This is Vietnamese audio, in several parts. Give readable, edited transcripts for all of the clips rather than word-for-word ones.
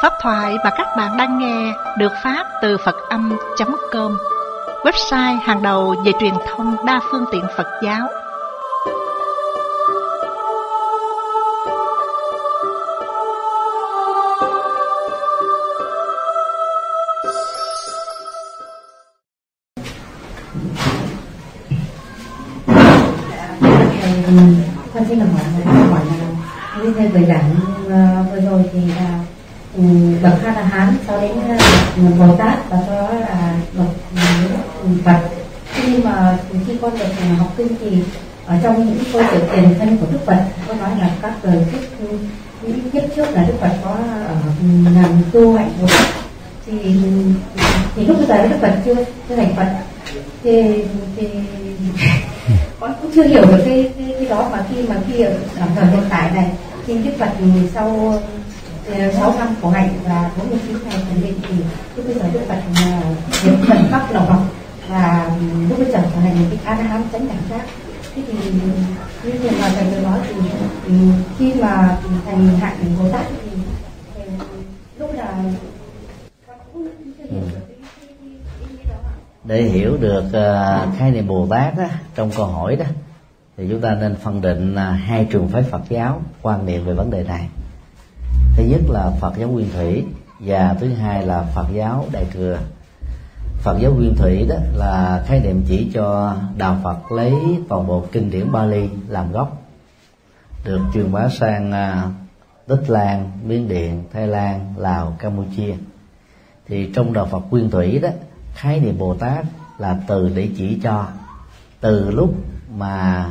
Pháp thoại mà các bạn đang nghe được phát từ Phật-âm.com, website hàng đầu về truyền thông đa phương tiện Phật giáo. Con xin hỏi là với buổi giảng vừa rồi thì là bậc A La Hán, sau đến Bồ Tát và sau đó là bậc Phật. Nhưng mà khi con được học kinh thì ở trong những câu chuyện tiền thân của Đức Phật có nói là các đời kiếp trước là Đức Phật có làm tu hạnh Bồ Tát, thì lúc bây giờ Đức Phật chưa thành Phật thì con cũng chưa hiểu được cái đó, mà khi ở thời hiện tại này, khi Đức Phật sau 6 năm khổ hạnh và 49 ngày thành định thì lúc bây giờ Đức Phật hiện tận khắp lòng học và lúc bây giờ trở thành một cái A La Hán chánh đẳng giác. Thế thì như mà thầy vừa nói thì khi mà thành hạnh Bồ Tát thì lúc là con cũng chưa hiểu được cái ý đó ạ. Để hiểu được khái niệm Bồ Tát đó, trong câu hỏi đó thì chúng ta nên phân định hai trường phái Phật giáo quan niệm về vấn đề này. Thứ nhất là Phật giáo Nguyên Thủy và thứ hai là Phật giáo Đại Thừa. Phật giáo Nguyên Thủy đó là khái niệm chỉ cho đạo Phật lấy toàn bộ kinh điển Bali làm gốc, được truyền bá sang Tích Lan, Miến Điện, Thái Lan, Lào, Campuchia. Thì trong đạo Phật Nguyên Thủy đó, khái niệm Bồ Tát là từ để chỉ cho từ lúc mà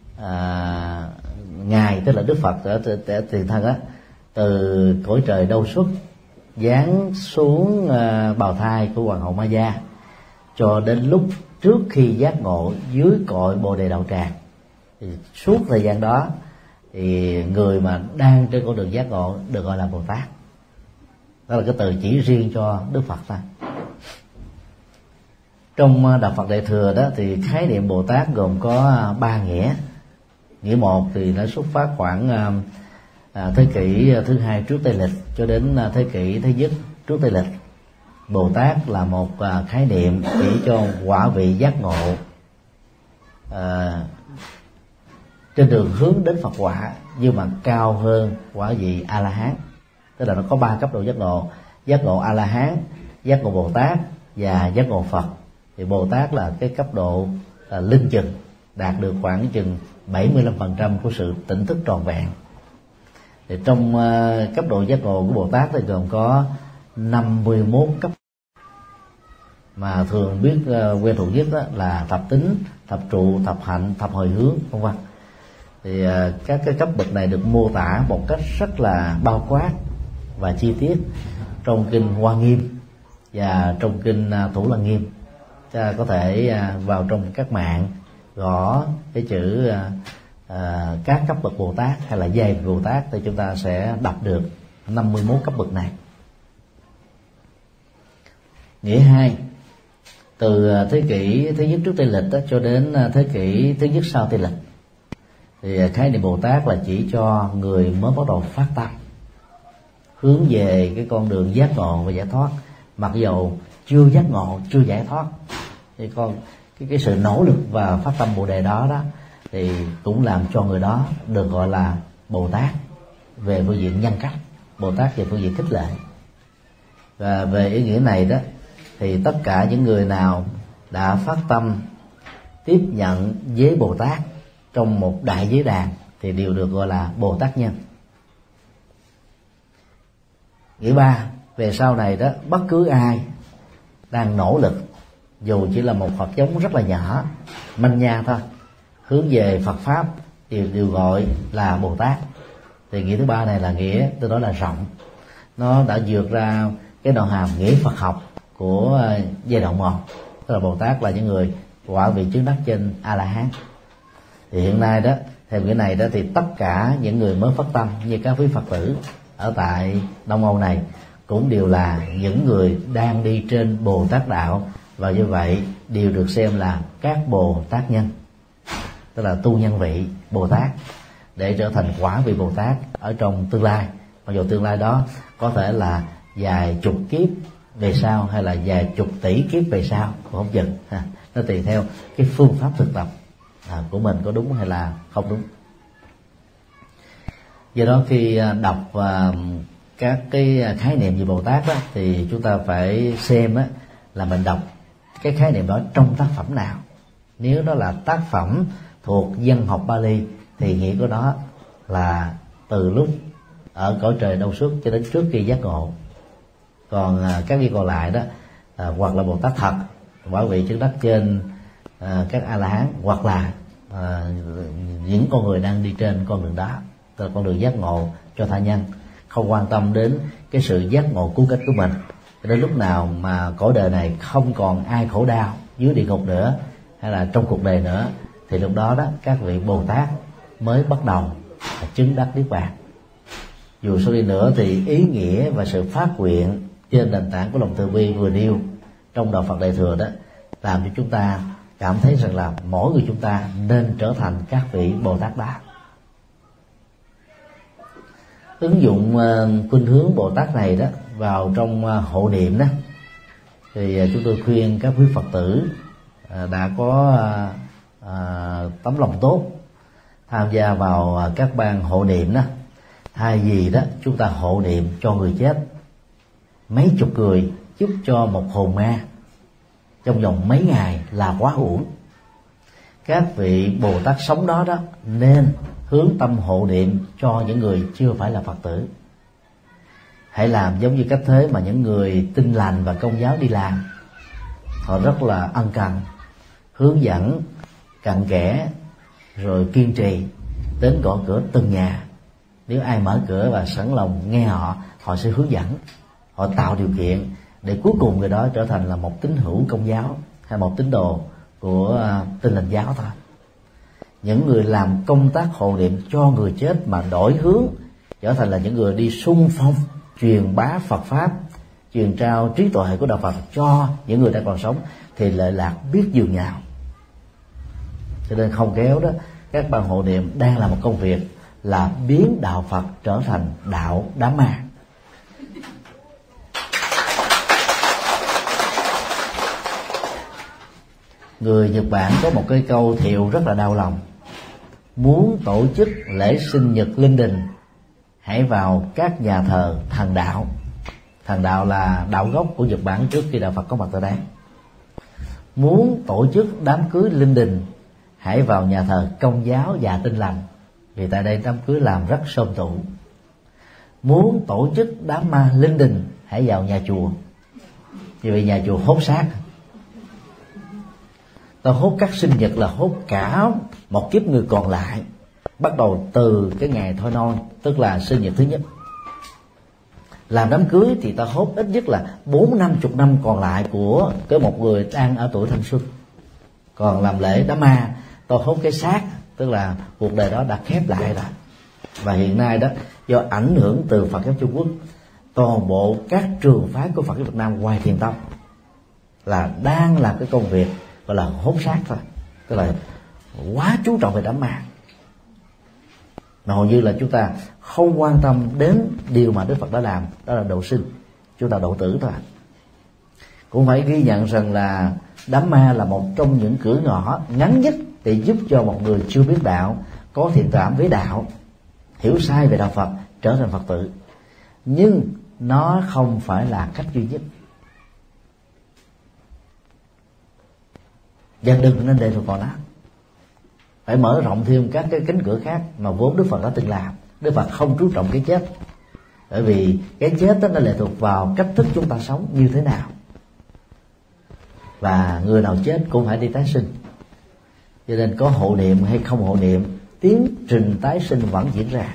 ngài, tức là Đức Phật ở tiền thân á, từ cõi trời đâu xuất giáng xuống bào thai của hoàng hậu Ma Gia cho đến lúc trước khi giác ngộ dưới cội Bồ Đề Đạo Tràng. Thì suốt thời gian đó thì người mà đang trên con đường giác ngộ được gọi là Bồ Tát. Đó là cái từ chỉ riêng cho Đức Phật thôi. Trong đạo Phật Đại Thừa đó thì khái niệm Bồ Tát gồm có 3 nghĩa. Nghĩa một thì nó xuất phát khoảng thế kỷ thứ 2 trước Tây lịch cho đến thế kỷ thứ nhất trước Tây lịch. Bồ Tát là một khái niệm chỉ cho quả vị giác ngộ trên đường hướng đến Phật quả, nhưng mà cao hơn quả vị A La Hán. Tức là nó có 3 cấp độ giác ngộ: giác ngộ A La Hán, giác ngộ Bồ Tát và giác ngộ Phật. Thì Bồ Tát là cái cấp độ linh chừng, đạt được khoảng chừng 75% của sự tỉnh thức tròn vẹn. Thì trong cấp độ giác ngộ của Bồ Tát thì gồm có 51 cấp, mà thường biết quen thuộc nhất đó là thập tính, thập trụ, thập hạnh, thập hồi hướng, vân vân. Thì các cái cấp bậc này được mô tả một cách rất là bao quát và chi tiết trong kinh Hoa Nghiêm và trong kinh Thủ Lăng Nghiêm. Ta có thể vào trong các mạng gõ cái chữ các cấp bậc Bồ Tát hay là giai Bồ Tát thì chúng ta sẽ đọc được 51 cấp bậc này. Nghĩa 2, từ thế kỷ thứ nhất trước Tây lịch đó, cho đến thế kỷ thứ nhất sau Tây lịch thì khái niệm Bồ Tát là chỉ cho người mới bắt đầu phát tâm hướng về cái con đường giác ngộ và giải thoát, mặc dầu chưa giác ngộ, chưa giải thoát. Thì cái sự nỗ lực và phát tâm Bồ Đề đó thì cũng làm cho người đó được gọi là Bồ Tát về phương diện nhân cách, Bồ Tát về phương diện khích lệ. Và về ý nghĩa này đó thì tất cả những người nào đã phát tâm tiếp nhận giới Bồ Tát trong một đại giới đàn thì đều được gọi là Bồ Tát nhân. Nghĩa 3, về sau này đó, bất cứ ai đang nỗ lực, dù chỉ là một hạt giống rất là nhỏ, manh nha thôi, hướng về Phật Pháp thì đều gọi là Bồ Tát. Thì nghĩa thứ 3 này là nghĩa tôi nói là rộng, nó đã vượt ra cái nội hàm nghĩa Phật học của giai đoạn 1, tức là Bồ Tát là những người quả vị chứng đắc trên A La Hán. Thì hiện nay đó, theo nghĩa này đó thì tất cả những người mới phát tâm như các quý Phật tử ở tại Đông Âu này cũng đều là những người đang đi trên Bồ Tát đạo, và như vậy đều được xem là các Bồ Tát nhân, tức là tu nhân vị Bồ Tát để trở thành quả vị Bồ Tát ở trong tương lai. Mặc dù tương lai đó có thể là vài chục kiếp về sau hay là vài chục tỷ kiếp về sau cũng không chừng. Nó tùy theo cái phương pháp thực tập của mình có đúng hay là không đúng. Do đó khi đọc các cái khái niệm về Bồ Tát đó, thì chúng ta phải xem đó, là mình đọc cái khái niệm đó trong tác phẩm nào. Nếu đó là tác phẩm thuộc văn học Pali thì nghĩa của nó là từ lúc ở cõi trời đâu xuất cho đến trước khi giác ngộ. Còn các vị còn lại đó hoặc là Bồ Tát thật, quả vị chứng đắc trên các A-la-hán, hoặc là những con người đang đi trên con đường đó, tức là con đường giác ngộ cho tha nhân, không quan tâm đến cái sự giác ngộ cứu cánh của mình. Đến lúc nào mà cõi đời này không còn ai khổ đau dưới địa ngục nữa hay là trong cuộc đời nữa, thì lúc đó đó các vị Bồ Tát mới bắt đầu chứng đắc niết bàn. Dù sao đi nữa thì ý nghĩa và sự phát nguyện trên nền tảng của lòng từ bi vừa nêu trong đạo Phật Đại Thừa đó làm cho chúng ta cảm thấy rằng là mỗi người chúng ta nên trở thành các vị Bồ Tát đó. Ứng dụng khuynh hướng Bồ Tát này đó vào trong hộ niệm đó, thì chúng tôi khuyên các quý Phật tử đã có tấm lòng tốt tham gia vào các ban hộ niệm đó, thay vì đó chúng ta hộ niệm cho người chết mấy chục người giúp cho một hồn ma trong vòng mấy ngày là quá uổng. Các vị Bồ Tát sống đó đó nên hướng tâm hộ niệm cho những người chưa phải là Phật tử. Hãy làm giống như cách thế mà những người Tin Lành và Công giáo đi làm. Họ rất là ân cần, hướng dẫn cặn kẽ, rồi kiên trì đến gõ cửa từng nhà. Nếu ai mở cửa và sẵn lòng nghe họ, họ sẽ hướng dẫn, họ tạo điều kiện để cuối cùng người đó trở thành là một tín hữu Công giáo hay một tín đồ của Tin Lành giáo thôi. Những người làm công tác hộ niệm cho người chết mà đổi hướng trở thành là những người đi xung phong truyền bá Phật pháp, truyền trao trí tuệ của đạo Phật cho những người đang còn sống thì lợi lạc biết dường nào. Cho nên không kéo đó, các ban hộ niệm đang làm một công việc là biến đạo Phật trở thành đạo đám ma. Người Nhật Bản có một cái câu thiệu rất là đau lòng: muốn tổ chức lễ sinh nhật linh đình, hãy vào các nhà thờ thần đạo. Thần đạo là đạo gốc của Nhật Bản trước khi đạo Phật có mặt tại đây. Muốn tổ chức đám cưới linh đình, hãy vào nhà thờ Công giáo và Tin Lành, vì tại đây đám cưới làm rất xôm tụ. Muốn tổ chức đám ma linh đình, hãy vào nhà chùa, vì nhà chùa hốt xác. Ta hốt các sinh nhật là hốt cả một kiếp người còn lại, bắt đầu từ cái ngày thôi nôi, tức là sinh nhật thứ nhất. Làm đám cưới thì ta hốt ít nhất là 40-50 năm còn lại của cái một người đang ở tuổi thanh xuân. Còn làm lễ đám ma, ta hốt cái xác, tức là cuộc đời đó đã khép lại rồi. Và hiện nay đó, do ảnh hưởng từ Phật giáo Trung Quốc, toàn bộ các trường phái của Phật giáo Việt Nam ngoài Thiền tông là đang làm cái công việc gọi là hốt xác thôi, tức là quá chú trọng về đám ma, mà hầu như là chúng ta không quan tâm đến điều mà Đức Phật đã làm, đó là độ sinh, chúng ta độ tử thôi. Cũng phải ghi nhận rằng là đám ma là một trong những cửa ngõ ngắn nhất để giúp cho một người chưa biết đạo, có thiện cảm với đạo, hiểu sai về đạo Phật, trở thành Phật tử. Nhưng nó không phải là cách duy nhất. Và đừng nên để thuộc vào nó, phải mở rộng thêm các cái cánh cửa khác mà vốn Đức Phật đã từng làm. Đức Phật không chú trọng cái chết, bởi vì cái chết đó nó lệ thuộc vào cách thức chúng ta sống như thế nào, và người nào chết cũng phải đi tái sinh. Cho nên có hộ niệm hay không hộ niệm, tiến trình tái sinh vẫn diễn ra.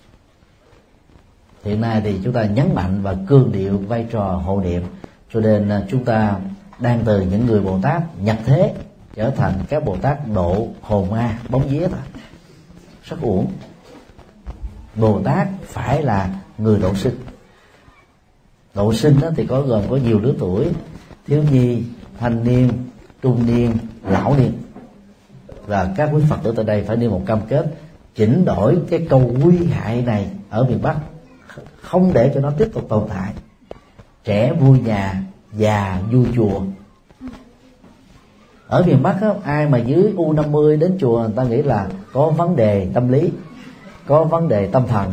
Hiện nay thì chúng ta nhấn mạnh và cương điệu vai trò hộ niệm, cho nên chúng ta đang từ những người Bồ Tát nhập thế trở thành các Bồ Tát độ hồn ma bóng vía thôi, rất uổng. Bồ Tát phải là người độ sinh. Độ sinh đó thì gồm có nhiều lứa tuổi: thiếu nhi, thanh niên, trung niên, lão niên. Và các quý Phật tử tại đây phải nêu một cam kết chỉnh đổi cái câu nguy hại này ở miền Bắc, không để cho nó tiếp tục tồn tại, trẻ vui nhà, già vui chùa. Ở miền Bắc á, ai mà dưới U50 đến chùa, người ta nghĩ là có vấn đề tâm lý, có vấn đề tâm thần.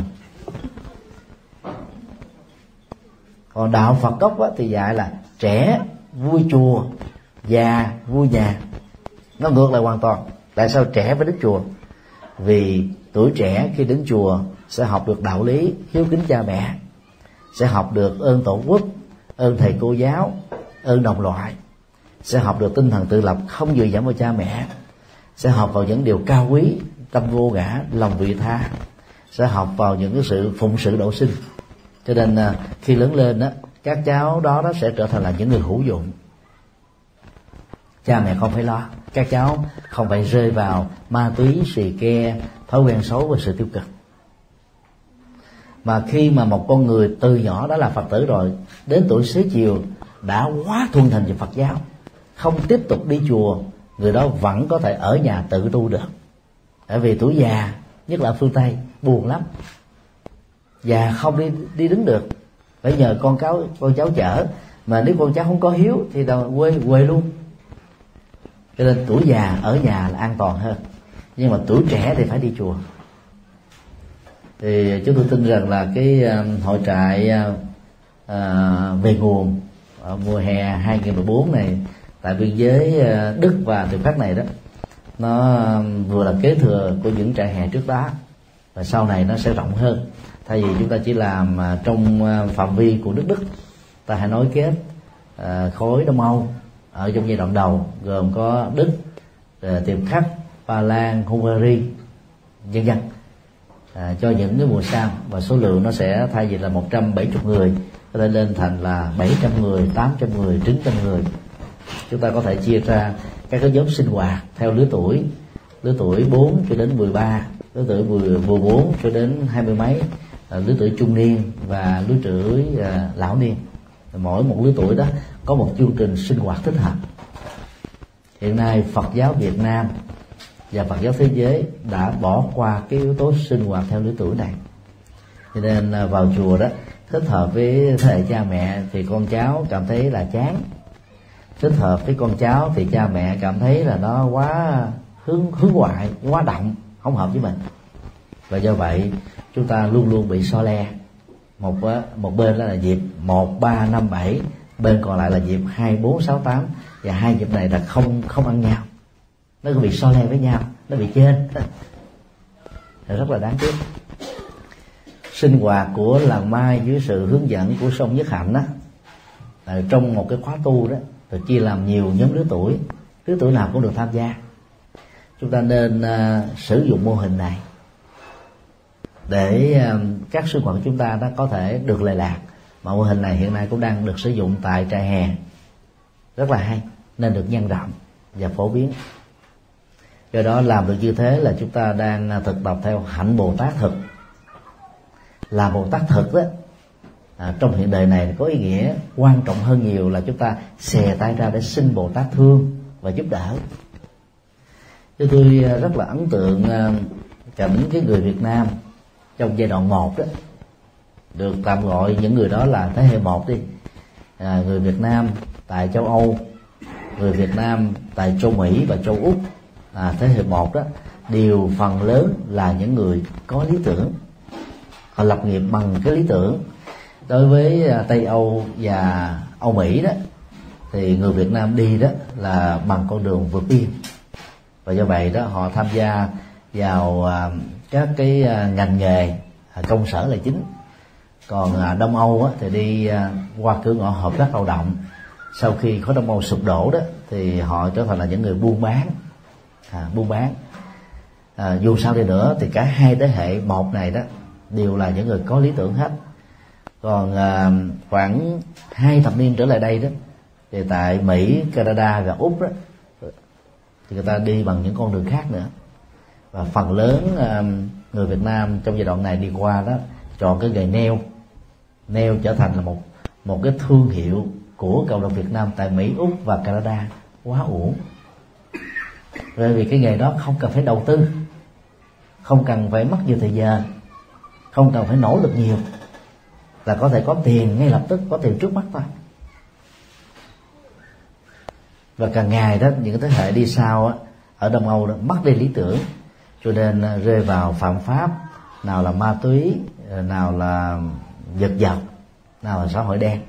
Còn đạo Phật gốc á, thì dạy là trẻ vui chùa, già vui nhà. Nó ngược lại hoàn toàn. Tại sao trẻ phải đến chùa? Vì tuổi trẻ khi đến chùa sẽ học được đạo lý hiếu kính cha mẹ, sẽ học được ơn tổ quốc, ơn thầy cô giáo, ơn đồng loại, sẽ học được tinh thần tự lập, không dựa dẫm vào cha mẹ, sẽ học vào những điều cao quý, tâm vô ngã, lòng vị tha, sẽ học vào những cái sự phụng sự độ sinh. Cho nên khi lớn lên đó, các cháu đó sẽ trở thành là những người hữu dụng. Cha mẹ không phải lo, các cháu không phải rơi vào ma túy, xì ke, thói quen xấu và sự tiêu cực. Mà khi mà một con người từ nhỏ đã là Phật tử rồi, đến tuổi xế chiều đã quá thuần thành về Phật giáo, không tiếp tục đi chùa, người đó vẫn có thể ở nhà tự tu được. Bởi vì tuổi già, nhất là ở phương Tây, buồn lắm, già không đi đứng được, phải nhờ con cháu chở. Mà nếu con cháu không có hiếu thì quê luôn. Cho nên tuổi già ở nhà là an toàn hơn, nhưng mà tuổi trẻ thì phải đi chùa. Thì chúng tôi tin rằng là cái hội trại về nguồn ở mùa hè 2014 này tại biên giới Đức và Tiệp Khắc này đó, nó vừa là kế thừa của những trại hè trước đó, và sau này nó sẽ rộng hơn. Thay vì chúng ta chỉ làm trong phạm vi của nước Đức, ta hãy nối kết khối Đông Âu ở trong giai đoạn đầu, gồm có Đức, Tiệp Khắc, Ba Lan, Hungary, vân vân, cho những cái mùa sau. Và số lượng nó sẽ thay vì là 170 người có thể lên thành là 700 người, 800 người, 900 người. Chúng ta có thể chia ra các cái nhóm sinh hoạt theo lứa tuổi 4 cho đến 13, lứa tuổi 14 cho đến 20 mấy, lứa tuổi trung niên và lứa tuổi lão niên. Mỗi một lứa tuổi đó có một chương trình sinh hoạt thích hợp. Hiện nay Phật giáo Việt Nam và Phật giáo thế giới đã bỏ qua cái yếu tố sinh hoạt theo lứa tuổi này, cho nên vào chùa đó thích hợp với thế hệ cha mẹ thì con cháu cảm thấy là chán, thích hợp với con cháu thì cha mẹ cảm thấy là nó quá hướng ngoại, quá động, không hợp với mình. Và do vậy chúng ta luôn luôn bị so le. Một bên đó là dịp 1, 3, 5, 7, bên còn lại là dịp 2, 4, 6, 8, và hai dịp này là không ăn nhau, nó bị so le với nhau, nó bị chênh, rất là đáng tiếc. Sinh hoạt của làng Mai dưới sự hướng dẫn của Sư ông Nhất Hạnh đó, trong một cái khóa tu đó được chia làm nhiều nhóm lứa tuổi nào cũng được tham gia. Chúng ta nên sử dụng mô hình này để các sinh hoạt của chúng ta nó có thể được lệ lạc. Mà mô hình này hiện nay cũng đang được sử dụng tại trại hè, rất là hay, nên được nhân rộng và phổ biến. Do đó làm được như thế là chúng ta đang thực tập theo hạnh Bồ Tát thực. Là Bồ Tát thực đó, trong hiện đời này có ý nghĩa quan trọng hơn nhiều là chúng ta xòe tay ra để xin Bồ Tát thương và giúp đỡ. Chứ tôi rất là ấn tượng cảnh cái người Việt Nam trong giai đoạn 1 đó, được tạm gọi những người đó là thế hệ 1 đi. Người Việt Nam tại châu Âu, người Việt Nam tại châu Mỹ và châu Úc, thế hệ 1 đó, đều phần lớn là những người có lý tưởng. Họ lập nghiệp bằng cái lý tưởng. Đối với Tây Âu và Âu Mỹ đó, thì người Việt Nam đi đó là bằng con đường vượt biên. Và do vậy đó họ tham gia vào các cái ngành nghề công sở là chính. Còn Đông Âu á, thì đi qua cửa ngõ hợp tác lao động. Sau khi khối Đông Âu sụp đổ đó thì họ trở thành là những người buôn bán. Dù sao đi nữa thì cả hai thế hệ một này đó đều là những người có lý tưởng hết. Còn khoảng 2 thập niên trở lại đây đó, thì tại Mỹ, Canada và Úc đó, thì người ta đi bằng những con đường khác nữa. Và phần lớn người Việt Nam trong giai đoạn này đi qua đó chọn cái nghề nail trở thành là một cái thương hiệu của cộng đồng Việt Nam tại Mỹ, Úc và Canada. Quá uổng. Bởi vì cái nghề đó không cần phải đầu tư, không cần phải mất nhiều thời giờ, không cần phải nỗ lực nhiều, là có thể có tiền ngay lập tức, có tiền trước mắt thôi. Và càng ngày đó, những thế hệ đi sau á, ở Đông Âu đó, mất đi lý tưởng, cho nên rơi vào phạm pháp, nào là ma túy, nào là giật dọc, nào là xã hội đen.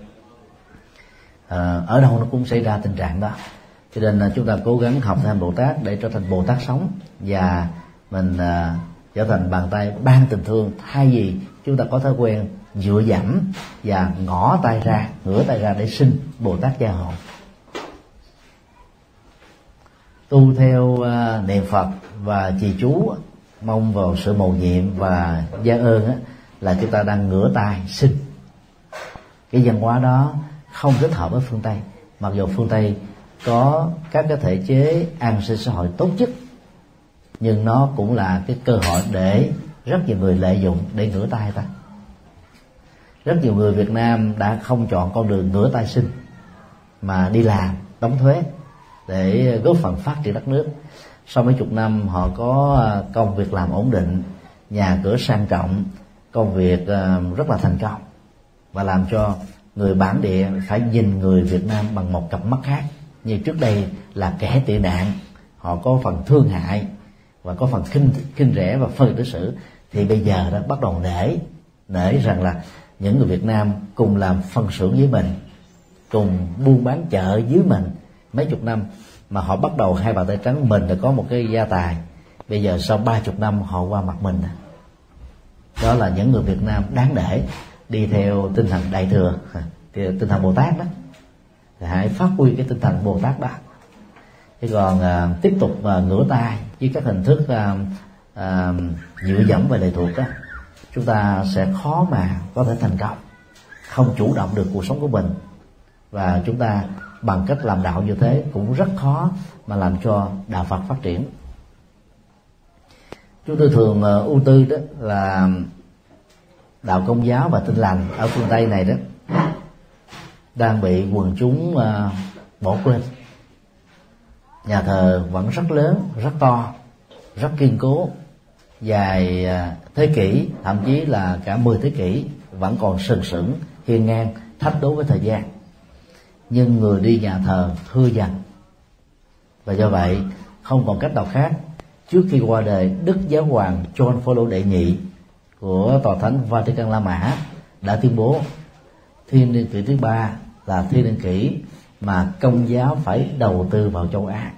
Ở đâu nó cũng xảy ra tình trạng đó. Cho nên chúng ta cố gắng học theo Bồ Tát để trở thành Bồ Tát sống, và mình trở thành bàn tay ban tình thương, thay vì chúng ta có thói quen dựa dẫm và ngửa tay ra để xin Bồ Tát gia hộ. Tu theo niệm Phật và trì chú, mong vào sự mầu nhiệm và gia ơn á, là chúng ta đang ngửa tay xin. Cái văn hóa đó không thích hợp với phương Tây, mặc dù phương Tây có các cái thể chế an sinh xã hội tốt nhất, nhưng nó cũng là cái cơ hội để rất nhiều người lợi dụng để ngửa tay ta. Rất nhiều người Việt Nam đã không chọn con đường ngửa tay xin, mà đi làm, đóng thuế để góp phần phát triển đất nước. Sau mấy chục năm họ có công việc làm ổn định, nhà cửa sang trọng, công việc rất là thành công, và làm cho người bản địa phải nhìn người Việt Nam bằng một cặp mắt khác. Như trước đây là kẻ tị nạn, họ có phần thương hại và có phần khinh rẻ và phân đối xử, thì bây giờ đã bắt đầu nể rằng là những người Việt Nam cùng làm phân xưởng với mình, cùng buôn bán chợ dưới mình mấy chục năm, mà họ bắt đầu hai bàn tay trắng. Mình đã có một cái gia tài, bây giờ sau 30 năm họ qua mặt mình. Đó là những người Việt Nam đáng để đi theo tinh thần Đại Thừa, tinh thần Bồ Tát đó. Thì hãy phát huy cái tinh thần Bồ Tát đó. Chứ còn tiếp tục ngửa tay với các hình thức dựa dẫm và lệ thuộc đó, chúng ta sẽ khó mà có thể thành công, không chủ động được cuộc sống của mình. Và chúng ta bằng cách làm đạo như thế cũng rất khó mà làm cho đạo Phật phát triển. Chúng tôi thường ưu tư đó là đạo Công giáo và Tin lành ở phương Tây này đó đang bị quần chúng bỏ quên. Nhà thờ vẫn rất lớn, rất to, rất kiên cố, dài thế kỷ, thậm chí là cả 10 thế kỷ vẫn còn sừng sững, hiên ngang, thách đố với thời gian. Nhưng người đi nhà thờ thưa dần, và do vậy không còn cách nào khác. Trước khi qua đời, Đức Giáo hoàng John Paul đệ nhị của Tòa Thánh Vatican La Mã đã tuyên bố thiên niên kỷ thứ 3 là thiên niên kỷ mà Công giáo phải đầu tư vào châu Á.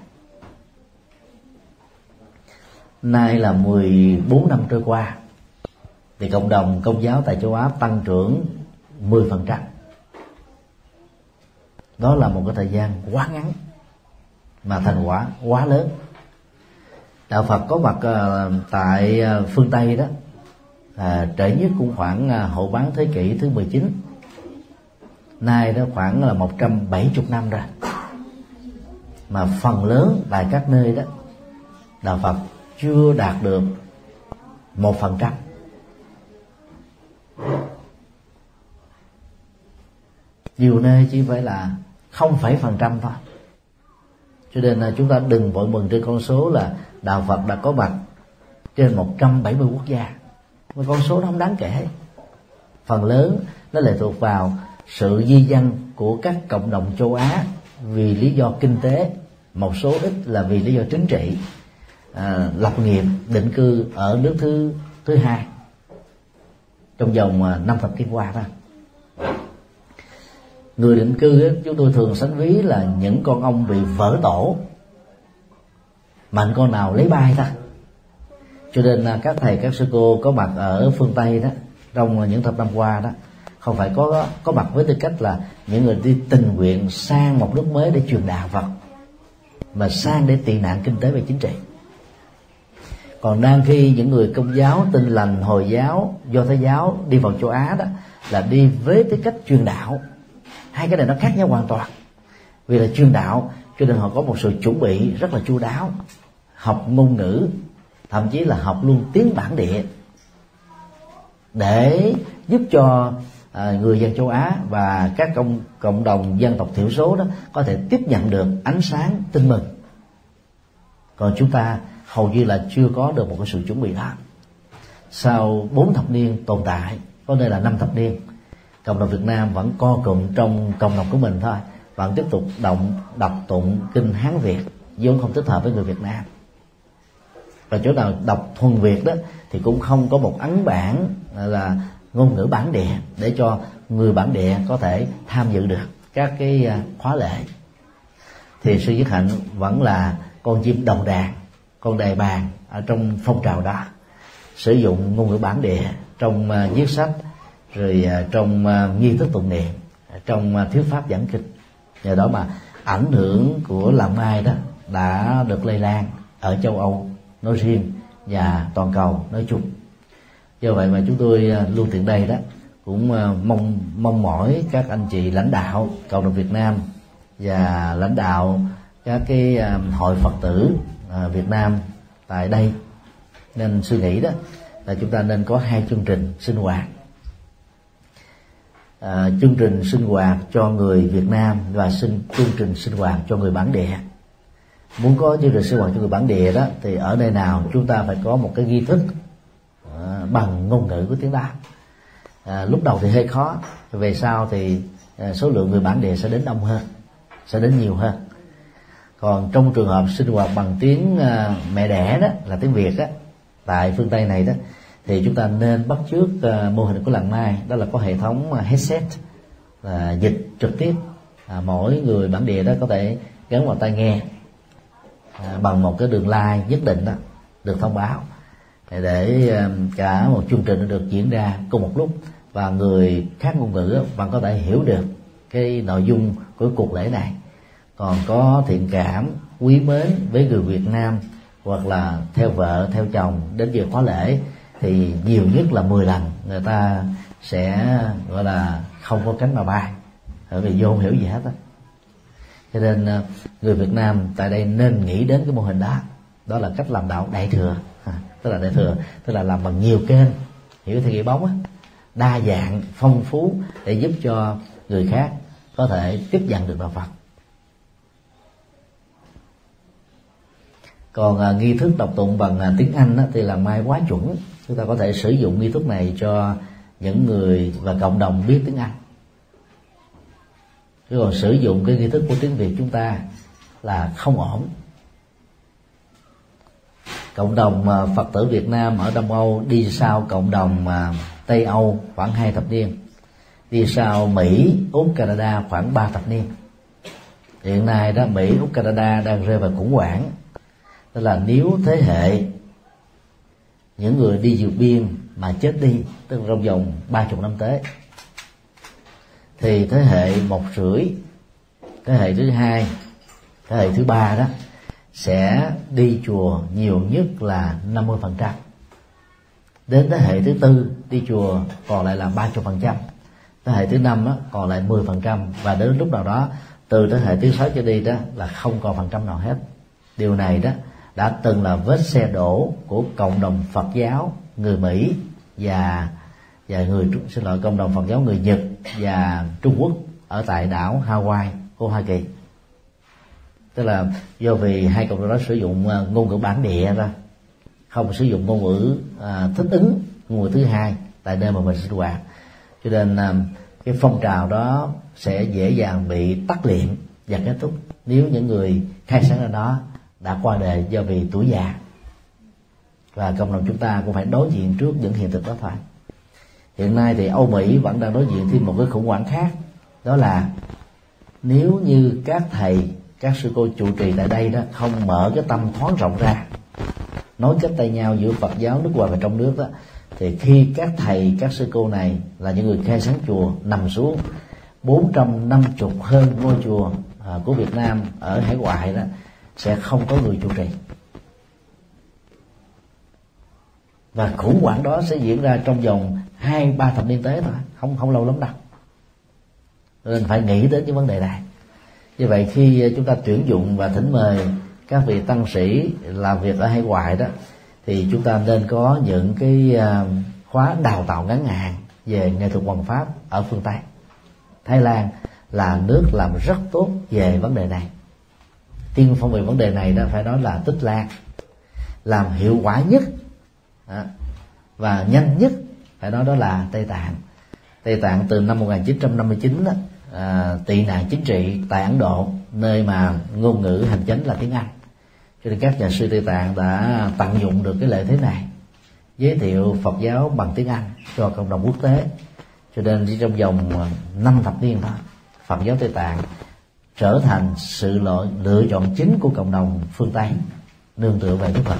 Nay là 14 năm trôi qua, thì cộng đồng Công giáo tại châu Á tăng trưởng 10%. Đó là một cái thời gian quá ngắn mà thành quả quá lớn. Đạo Phật có mặt tại phương Tây đó trễ nhất cũng khoảng hậu bán thế kỷ thứ 19. Nay đó khoảng là 170 năm rồi, mà phần lớn tại các nơi đó đạo Phật chưa đạt được 1%. Nhiều nơi chỉ phải là 0,1% thôi. Cho nên là chúng ta đừng vội mừng trên con số là đạo Phật đã có mặt trên 170 quốc gia. Mà con số đó không đáng kể. Phần lớn nó lệ thuộc vào sự di dân của các cộng đồng châu Á vì lý do kinh tế, một số ít là vì lý do chính trị, lập nghiệp, định cư ở nước thứ hai trong vòng 5 thập kỷ qua đó. Người định cư ấy, chúng tôi thường sánh ví là những con ong bị vỡ tổ, mạnh con nào lấy bay ta. Cho nên các thầy các sư cô có mặt ở phương Tây đó trong những thập năm qua đó không phải có mặt với tư cách là những người đi tình nguyện sang một nước mới để truyền đạo Phật, mà sang để tị nạn kinh tế và chính trị. Còn đang khi những người Công giáo, Tin lành, Hồi giáo, Do Thái giáo đi vào châu Á đó là đi với tư cách truyền đạo. Hai cái này nó khác nhau hoàn toàn. Vì là truyền đạo cho nên họ có một sự chuẩn bị rất là chu đáo, học ngôn ngữ, thậm chí là học luôn tiếng bản địa, để giúp cho người dân châu Á và các cộng đồng dân tộc thiểu số đó có thể tiếp nhận được ánh sáng tin mừng. Còn chúng ta hầu như là chưa có được một cái sự chuẩn bị đó. Sau 4 thập niên tồn tại, có nơi là 5 thập niên, cộng đồng Việt Nam vẫn co cụm trong cộng đồng của mình thôi, vẫn tiếp tục đọc tụng kinh Hán Việt vốn không thích hợp với người Việt Nam. Và chỗ nào đọc thuần Việt đó thì cũng không có một ấn bản là ngôn ngữ bản địa để cho người bản địa có thể tham dự được các cái khóa lễ. Thì sư Nhất Hạnh vẫn là con chim đầu đàn, con đề bàn ở trong phong trào đó, sử dụng ngôn ngữ bản địa trong viết sách, rồi trong nghi thức tụng niệm, trong thuyết pháp giảng kinh. Nhờ đó mà ảnh hưởng của làng Mai đó đã được lây lan ở châu Âu nói riêng và toàn cầu nói chung. Do vậy mà chúng tôi luôn tiện đây đó cũng mong mỏi các anh chị lãnh đạo cộng đồng Việt Nam và lãnh đạo các cái hội Phật tử Việt Nam tại đây nên suy nghĩ đó là chúng ta nên có 2 chương trình sinh hoạt. Chương trình sinh hoạt cho người Việt Nam và chương trình sinh hoạt cho người bản địa. Muốn có chương trình sinh hoạt cho người bản địa đó thì ở nơi nào chúng ta phải có một cái nghi thức bằng ngôn ngữ của tiếng Đa. Lúc đầu thì hơi khó, về sau thì số lượng người bản địa sẽ đến đông hơn, sẽ đến nhiều hơn. Còn trong trường hợp sinh hoạt bằng tiếng mẹ đẻ đó là tiếng Việt đó, tại phương Tây này đó, thì chúng ta nên bắt chước mô hình của làng Mai, đó là có hệ thống headset là dịch trực tiếp. Mỗi người bản địa đó có thể gắn vào tai nghe bằng một cái đường line nhất định đó, được thông báo để cả một chương trình được diễn ra cùng một lúc, và người khác ngôn ngữ vẫn có thể hiểu được cái nội dung của cuộc lễ này. Còn có thiện cảm quý mến với người Việt Nam hoặc là theo vợ theo chồng đến giờ khóa lễ thì nhiều nhất là 10 lần người ta sẽ gọi là không có cánh mà bay, bởi vì vô không hiểu gì hết á. Cho nên người Việt Nam tại đây nên nghĩ đến cái mô hình đó, đó là cách làm đạo đại thừa. Tức là đại thừa tức là làm bằng nhiều kênh, hiểu theo nghĩa bóng á, đa dạng phong phú để giúp cho người khác có thể tiếp nhận được đạo Phật. Còn nghi thức đọc tụng bằng tiếng Anh đó, thì là Mai quá chuẩn. Chúng ta có thể sử dụng nghi thức này cho những người và cộng đồng biết tiếng Anh. Chứ còn sử dụng cái nghi thức của tiếng Việt chúng ta là không ổn. Cộng đồng Phật tử Việt Nam ở Đông Âu đi sau cộng đồng Tây Âu khoảng 2 thập niên, đi sau Mỹ, Úc, Canada khoảng 3 thập niên. Hiện nay đó Mỹ, Úc, Canada đang rơi vào khủng hoảng. Tức là nếu thế hệ những người đi vượt biên mà chết đi, tức là trong vòng 30 năm tới, thì thế hệ 1,5, thế hệ thứ 2, thế hệ thứ 3 đó sẽ đi chùa nhiều nhất là 50%. Đến thế hệ thứ 4 đi chùa còn lại là 30%, thế hệ thứ 5 đó còn lại 10%, và đến lúc nào đó từ thế hệ thứ 6 trở đi đó là không còn phần trăm nào hết. Điều này đó đã từng là vết xe đổ của cộng đồng Phật giáo người Mỹ và cộng đồng Phật giáo người Nhật và Trung Quốc ở tại đảo Hawaii của Hoa Kỳ. Tức là do vì hai cộng đồng đó sử dụng ngôn ngữ bản địa ra, không sử dụng ngôn ngữ thích ứng ngôn ngữ thứ hai tại nơi mà mình sinh hoạt, cho nên cái phong trào đó sẽ dễ dàng bị tắt liệm và kết thúc nếu những người khai sáng ra đó đã qua đời do vì tuổi già. Và cộng đồng chúng ta cũng phải đối diện trước những hiện thực đó thôi. Hiện nay thì Âu Mỹ vẫn đang đối diện thêm một cái khủng hoảng khác, đó là nếu như các thầy, các sư cô trụ trì tại đây đó không mở cái tâm thoáng rộng ra, nối kết tay nhau giữa Phật giáo nước ngoài và trong nước đó, thì khi các thầy, các sư cô này là những người khai sáng chùa nằm xuống 450 hơn ngôi chùa của Việt Nam ở hải ngoại đó, sẽ không có người trụ trì. Và khủng hoảng đó sẽ diễn ra trong vòng 2-3 thập niên tới thôi, không lâu lắm đâu. Nên phải nghĩ đến những vấn đề này. Như vậy khi chúng ta tuyển dụng và thỉnh mời các vị tăng sĩ làm việc ở hải ngoại đó, thì chúng ta nên có những cái khóa đào tạo ngắn hạn về nghệ thuật hoằng pháp ở phương Tây. Thái Lan là nước làm rất tốt về vấn đề này. Tiên phong về vấn đề này đó phải nói là Tích Lan. Làm hiệu quả nhất và nhanh nhất phải nói đó là Tây Tạng. Tây Tạng từ năm 1959 đó, tị nạn chính trị tại Ấn Độ, nơi mà ngôn ngữ hành chánh là tiếng Anh, cho nên các nhà sư Tây Tạng đã tận dụng được cái lợi thế này, giới thiệu Phật giáo bằng tiếng Anh cho cộng đồng quốc tế. Cho nên chỉ trong vòng 5 thập niên thôi, Phật giáo Tây Tạng trở thành sự lựa chọn chính của cộng đồng phương Tây nương tựa về Đức Phật.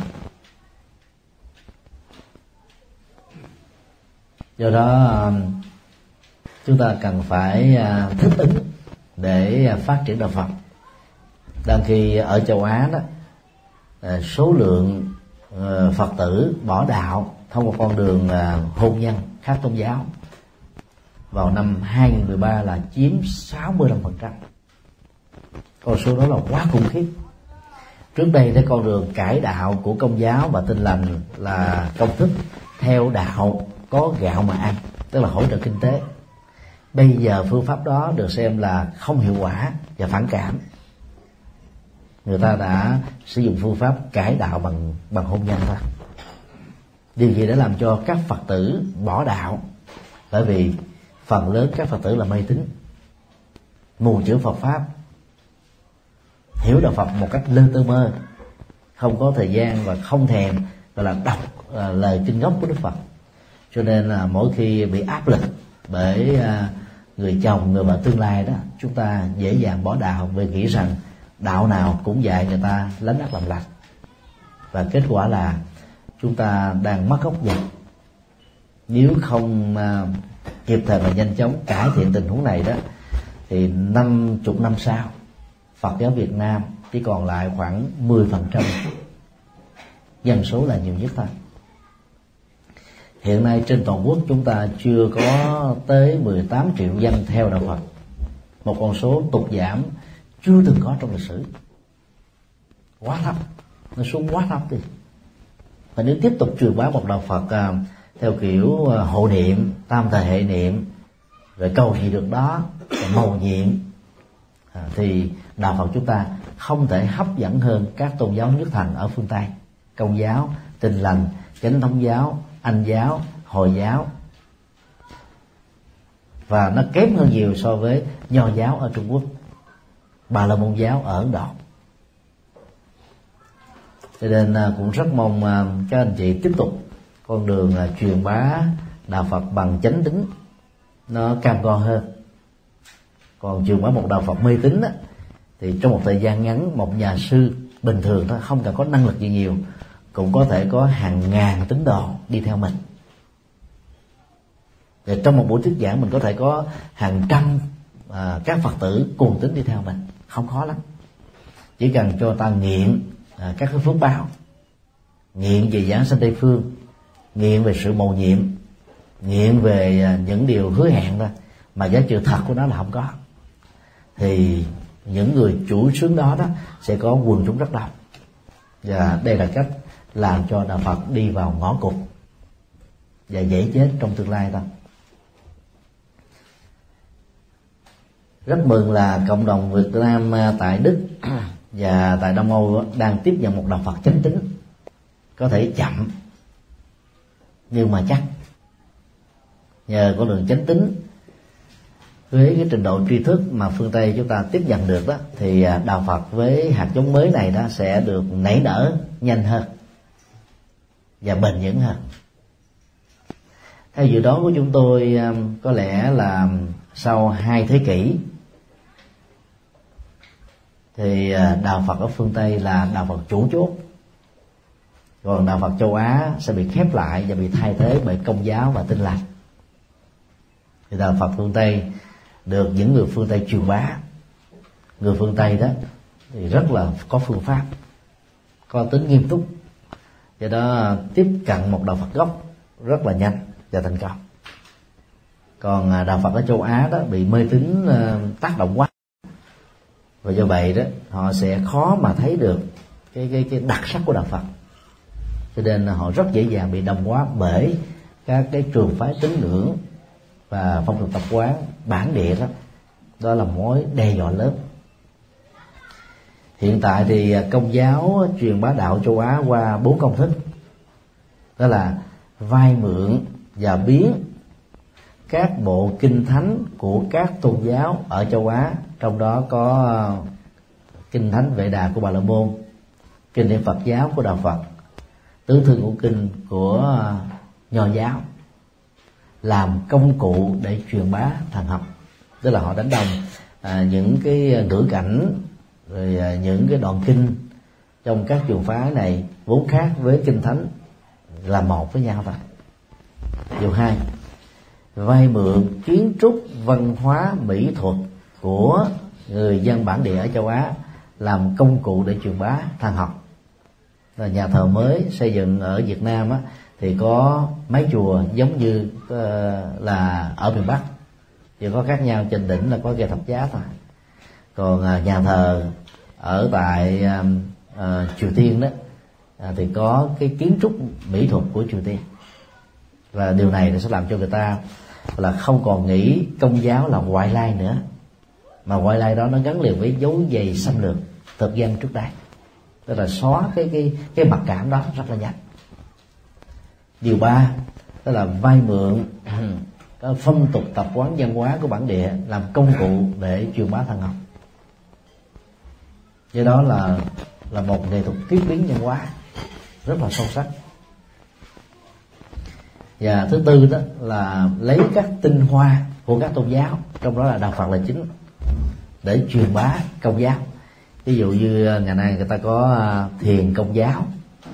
Do đó chúng ta cần phải thích ứng để phát triển đạo Phật. Đang khi ở châu Á đó, số lượng Phật tử bỏ đạo thông qua con đường hôn nhân khác tôn giáo vào năm 2013 là chiếm 65%. Con số đó là quá khủng khiếp. Trước đây cái con đường cải đạo của Công giáo và Tin lành là công thức theo đạo có gạo mà ăn, tức là hỗ trợ kinh tế. Bây giờ phương pháp đó được xem là không hiệu quả và phản cảm. Người ta đã sử dụng phương pháp cải đạo bằng hôn nhân thôi. Điều gì đã làm cho các Phật tử bỏ đạo? Bởi vì phần lớn các Phật tử là mê tín, mù chữ Phật pháp, hiểu đạo Phật một cách lơ tơ mơ, không có thời gian và không thèm gọi là đọc lời kinh gốc của Đức Phật. Cho nên là mỗi khi bị áp lực bởi người chồng, người vợ tương lai đó, chúng ta dễ dàng bỏ đạo vì nghĩ rằng đạo nào cũng dạy người ta lánh ác làm lành, và kết quả là chúng ta đang mất gốc dịch. Nếu không kịp thời và nhanh chóng cải thiện tình huống này đó, thì 50 năm sau Phật giáo Việt Nam chỉ còn lại khoảng 10% dân số là nhiều nhất thôi. Hiện nay trên toàn quốc chúng ta chưa có tới 18 triệu dân theo đạo Phật, một con số tụt giảm chưa từng có trong lịch sử. Quá thấp, nó xuống quá thấp đi. Và nếu tiếp tục truyền bá một đạo Phật theo kiểu hộ niệm, tam thời hệ niệm, rồi cầu gì được đó, mầu nhiệm, thì đạo Phật chúng ta không thể hấp dẫn hơn các tôn giáo nhất thành ở phương Tây: Công giáo, Tin lành, Chánh thống giáo, Anh giáo, Hồi giáo, và nó kém hơn nhiều so với Nho giáo ở Trung Quốc, Bà La Môn giáo ở Ấn Độ. Cho nên cũng rất mong các anh chị tiếp tục con đường truyền bá đạo Phật bằng chánh tín, nó cam go hơn. Còn truyền bá một đạo Phật mê tín thì trong một thời gian ngắn, một nhà sư bình thường thôi, không cần có năng lực gì nhiều, cũng có thể có hàng ngàn tín đồ đi theo mình. Và trong một buổi thuyết giảng mình có thể có hàng trăm các Phật tử cùng tín đi theo mình, không khó lắm. Chỉ cần cho ta nghiện các cái phước báo, nghiện về giảng sanh Tây phương, nghiện về sự mầu nhiệm, nghiện về những điều hứa hẹn thôi, mà giá trị thật của nó là không có, thì những người chủ xướng đó sẽ có quần chúng rất đông. Và đây là cách làm cho đạo Phật đi vào ngõ cụt và dễ chết trong tương lai thôi. Rất mừng là cộng đồng Việt Nam tại Đức và tại Đông Âu đang tiếp nhận một đạo Phật chánh tín, có thể chậm nhưng mà chắc. Nhờ con đường chánh tín với cái trình độ tri thức mà phương Tây chúng ta tiếp nhận được đó, thì đạo Phật với hạt giống mới này đó sẽ được nảy nở nhanh hơn và bền vững hơn. Theo dự đoán của chúng tôi, có lẽ là sau 2 thế kỷ thì đạo Phật ở phương Tây là đạo Phật chủ chốt, còn đạo Phật châu Á sẽ bị khép lại và bị thay thế bởi Công giáo và Tin lành. Thì đạo Phật phương Tây được những người phương Tây truyền bá. Người phương Tây đó thì rất là có phương pháp, có tính nghiêm túc, do đó tiếp cận một đạo Phật gốc rất là nhanh và thành công. Còn đạo Phật ở châu Á đó bị mê tín tác động quá, và do vậy đó họ sẽ khó mà thấy được cái đặc sắc của đạo Phật, cho nên họ rất dễ dàng bị đồng hóa bởi các cái trường phái tín ngưỡng và phong tục tập quán bản địa đó. Đó là mối đe dọa lớn. Hiện tại thì Công giáo truyền bá đạo châu Á qua 4 công thức, đó là vay mượn và biến các bộ kinh thánh của các tôn giáo ở châu Á, trong đó có kinh thánh Vệ Đà của Bà La Môn, kinh điển Phật giáo của Đạo Phật, tứ thư ngũ kinh của Nho giáo, làm công cụ để truyền bá thần học. Tức là họ đánh đồng những cái ngữ cảnh rồi những cái đoạn kinh trong các trường phái này vốn khác với kinh thánh là một với nhau thôi. Điều 2, vay mượn kiến trúc, văn hóa, mỹ thuật của người dân bản địa ở châu Á làm công cụ để truyền bá thần học. Là nhà thờ mới xây dựng ở Việt Nam á, thì có mái chùa giống như là ở miền Bắc, chỉ có khác nhau trên đỉnh là có cây thập giá thôi. Còn nhà thờ ở tại Triều Tiên đó thì có cái kiến trúc mỹ thuật của Triều Tiên, và điều này sẽ làm cho người ta là không còn nghĩ Công giáo là ngoại lai nữa, mà ngoại lai đó nó gắn liền với dấu giày xâm lược thực dân trước đây, tức là xóa cái mặc cảm đó rất là nhanh. Điều 3, tức là vay mượn cái phong tục tập quán văn hóa của bản địa làm công cụ để truyền bá thần học. Do đó là một nghệ thuật tiếp biến văn hóa rất là sâu sắc. Và thứ tư đó là lấy các tinh hoa của các tôn giáo, trong đó là Đạo Phật là chính, để truyền bá Công giáo. Ví dụ như ngày nay người ta có thiền Công giáo,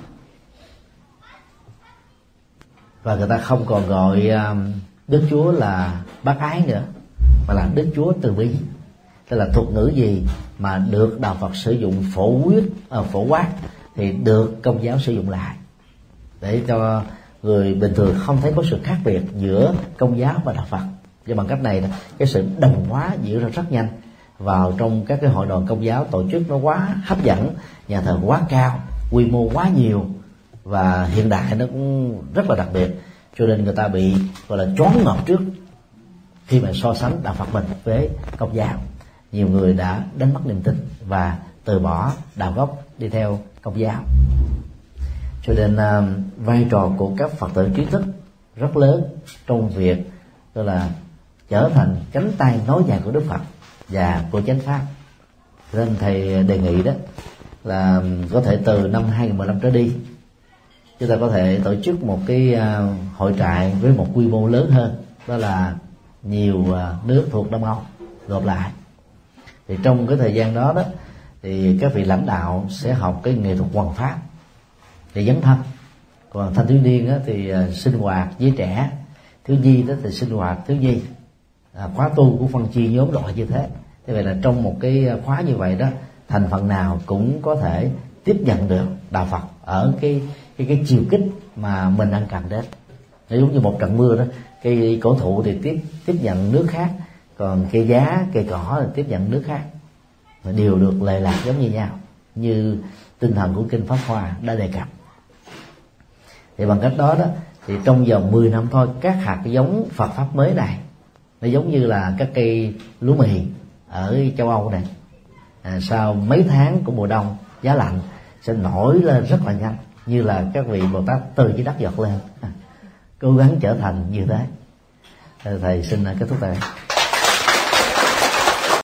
và người ta không còn gọi Đức Chúa là bác ái nữa, mà là Đức Chúa từ bi. Tức là thuật ngữ gì mà được Đạo Phật sử dụng phổ quát thì được Công giáo sử dụng lại, để cho người bình thường không thấy có sự khác biệt giữa Công giáo và Đạo Phật. Và bằng cách này cái sự đồng hóa diễn ra rất nhanh vào trong các cái hội đoàn Công giáo tổ chức nó quá hấp dẫn, nhà thờ quá cao, quy mô quá nhiều và hiện đại nó cũng rất là đặc biệt, cho nên người ta bị gọi là choáng ngợp trước khi mà so sánh Đạo Phật mình với Công giáo. Nhiều người đã đánh mất niềm tin và từ bỏ đạo gốc đi theo Công giáo. Cho nên vai trò của các Phật tử trí thức rất lớn trong việc tức là trở thành cánh tay nối dài của Đức Phật và của chánh pháp. Nên thầy đề nghị đó là có thể từ năm 2015 trở đi, chúng ta có thể tổ chức một cái hội trại với một quy mô lớn hơn, đó là nhiều nước thuộc Đông Âu gộp lại. Thì trong cái thời gian đó thì các vị lãnh đạo sẽ học cái nghệ thuật hoằng pháp để dấn thân. Còn thanh thiếu niên thì sinh hoạt với trẻ, thiếu nhi đó thì sinh hoạt thiếu nhi. Khóa tu của phân chia nhóm loại như thế. Thế vậy là trong một cái khóa như vậy đó, thành phần nào cũng có thể tiếp nhận được Đạo Phật ở cái chiều kích mà mình đang cần đến. Nó giống như một trận mưa đó, cây cổ thụ thì tiếp nhận nước khác, còn cây giá, cây cỏ thì tiếp nhận nước khác, và đều được lệ lạc giống như nhau, như tinh thần của kinh Pháp Hoa đã đề cập. Thì bằng cách đó thì trong vòng 10 năm thôi, các hạt giống Phật pháp mới này nó giống như là các cây lúa mì ở châu Âu này, sau mấy tháng của mùa đông giá lạnh sẽ nổi lên rất là nhanh, như là các vị Bồ Tát từ dưới đất giọt lên. Cố gắng trở thành như thế. Thầy xin kết thúc tại đây.